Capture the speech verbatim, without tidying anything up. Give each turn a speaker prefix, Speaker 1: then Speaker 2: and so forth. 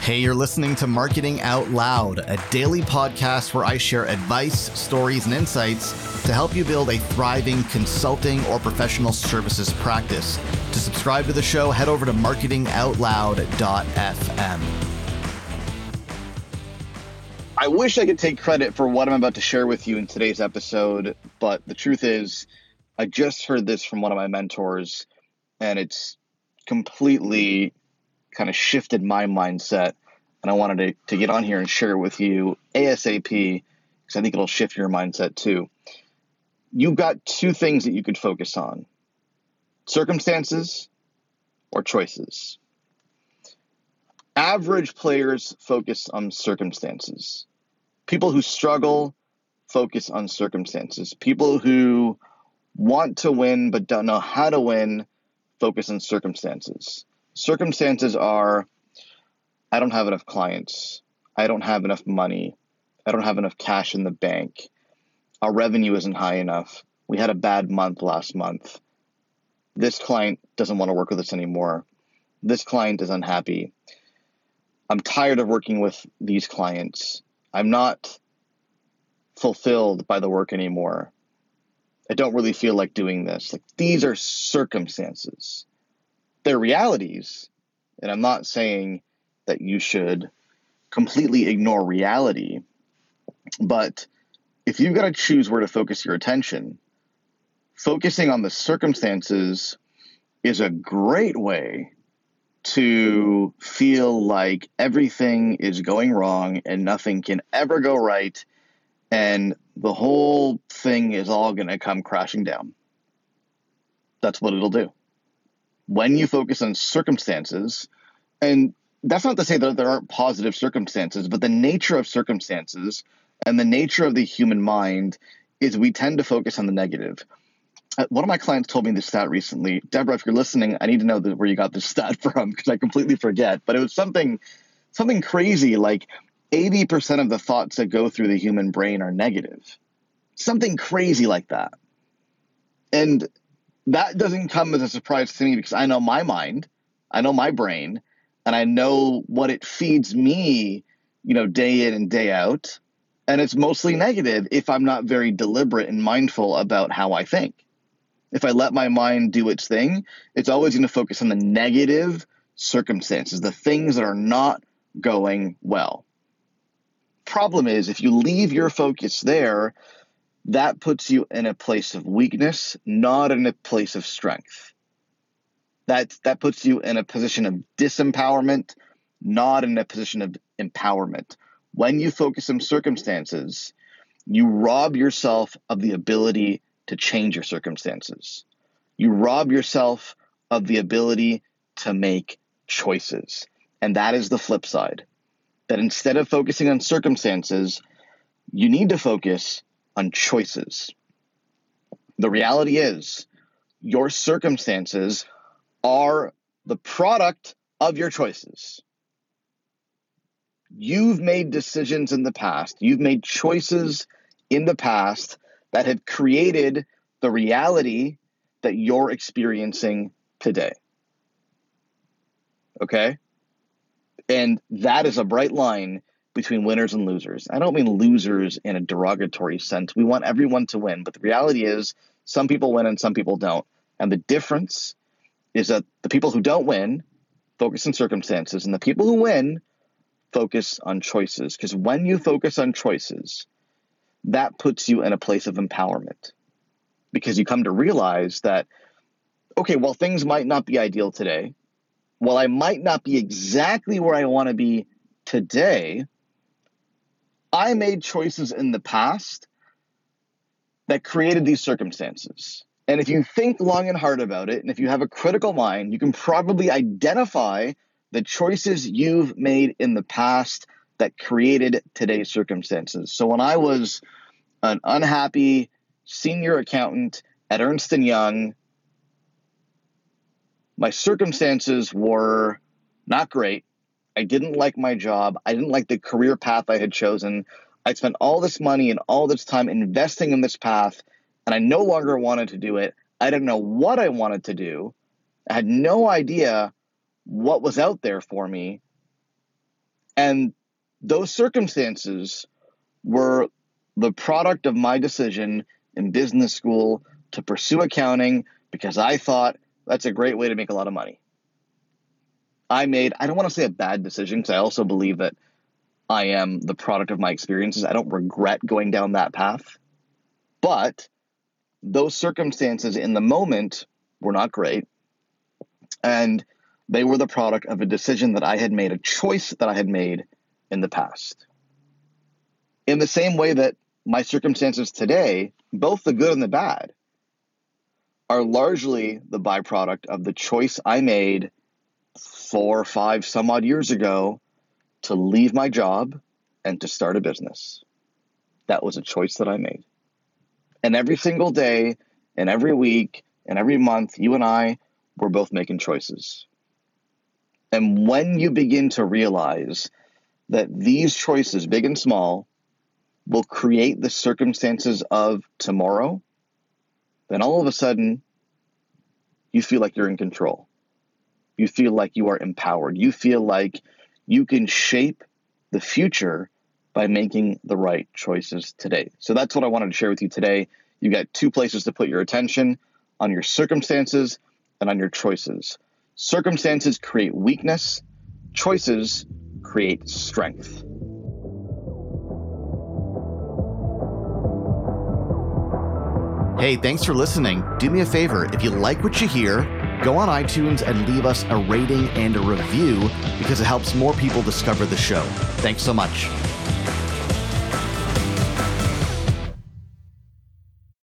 Speaker 1: Hey, you're listening to Marketing Out Loud, a daily podcast where I share advice, stories, and insights to help you build a thriving consulting or professional services practice. To subscribe to the show, head over to marketing out loud dot f m. I wish I could take credit for what I'm about to share with you in today's episode, but the truth is, I just heard this from one of my mentors, and it's completely kind of shifted my mindset, and I wanted to, to get on here and share it with you ASAP, because I think it'll shift your mindset too. You've got two things that you could focus on: circumstances or choices. Average players focus on circumstances. People who struggle focus on circumstances. People who want to win but don't know how to win focus on circumstances. Circumstances are, I don't have enough clients. I don't have enough money. I don't have enough cash in the bank. Our revenue isn't high enough. We had a bad month last month. This client doesn't want to work with us anymore. This client is unhappy. I'm tired of working with these clients. I'm not fulfilled by the work anymore. I don't really feel like doing this. Like, these are circumstances. They're realities. And I'm not saying that you should completely ignore reality. But if you've got to choose where to focus your attention, focusing on the circumstances is a great way to feel like everything is going wrong and nothing can ever go right, and the whole thing is all going to come crashing down. That's what it'll do. When you focus on circumstances, and that's not to say that there aren't positive circumstances, but the nature of circumstances and the nature of the human mind is we tend to focus on the negative. One of my clients told me this stat recently. Deborah, if you're listening, I need to know where you got this stat from, because I completely forget. But it was something, something crazy, like eighty percent of the thoughts that go through the human brain are negative. Something crazy like that. And that doesn't come as a surprise to me, because I know my mind, I know my brain, and I know what it feeds me, you know, day in and day out. And it's mostly negative if I'm not very deliberate and mindful about how I think. If I let my mind do its thing, it's always going to focus on the negative circumstances, the things that are not going well. Problem is, if you leave your focus there, that puts you in a place of weakness, not in a place of strength. That, that puts you in a position of disempowerment, not in a position of empowerment. When you focus on circumstances, you rob yourself of the ability to change your circumstances. You rob yourself of the ability to make choices. And that is the flip side. That instead of focusing on circumstances, you need to focus on choices. The reality is, your circumstances are the product of your choices. You've made decisions in the past. You've made choices in the past that have created the reality that you're experiencing today. Okay? And that is a bright line between winners and losers. I don't mean losers in a derogatory sense. We want everyone to win. But the reality is, some people win and some people don't. And the difference is that the people who don't win focus on circumstances, and the people who win focus on choices. Because when you focus on choices, that puts you in a place of empowerment, because you come to realize that, okay, well, things might not be ideal today. While I might not be exactly where I want to be today, I made choices in the past that created these circumstances. And if you think long and hard about it, and if you have a critical mind, you can probably identify the choices you've made in the past that created today's circumstances. So when I was an unhappy senior accountant at Ernst and Young, my circumstances were not great. I didn't like my job. I didn't like the career path I had chosen. I'd spent all this money and all this time investing in this path, and I no longer wanted to do it. I didn't know what I wanted to do. I had no idea what was out there for me. And those circumstances were the product of my decision in business school to pursue accounting because I thought that's a great way to make a lot of money. I made, I don't want to say a bad decision because I also believe that I am the product of my experiences. I don't regret going down that path. But those circumstances in the moment were not great. And they were the product of a decision that I had made, a choice that I had made in the past. In the same way that my circumstances today, both the good and the bad, are largely the byproduct of the choice I made four, five, some odd years ago to leave my job and to start a business. That was a choice that I made. And every single day and every week and every month, you and I were both making choices. And when you begin to realize that these choices, big and small, will create the circumstances of tomorrow, then all of a sudden, you feel like you're in control. You feel like you are empowered. You feel like you can shape the future by making the right choices today. So that's what I wanted to share with you today. You got two places to put your attention: on your circumstances and on your choices. Circumstances create weakness. Choices create strength.
Speaker 2: Hey, thanks for listening. Do me a favor, if you like what you hear, go on iTunes and leave us a rating and a review because it helps more people discover the show. Thanks so much.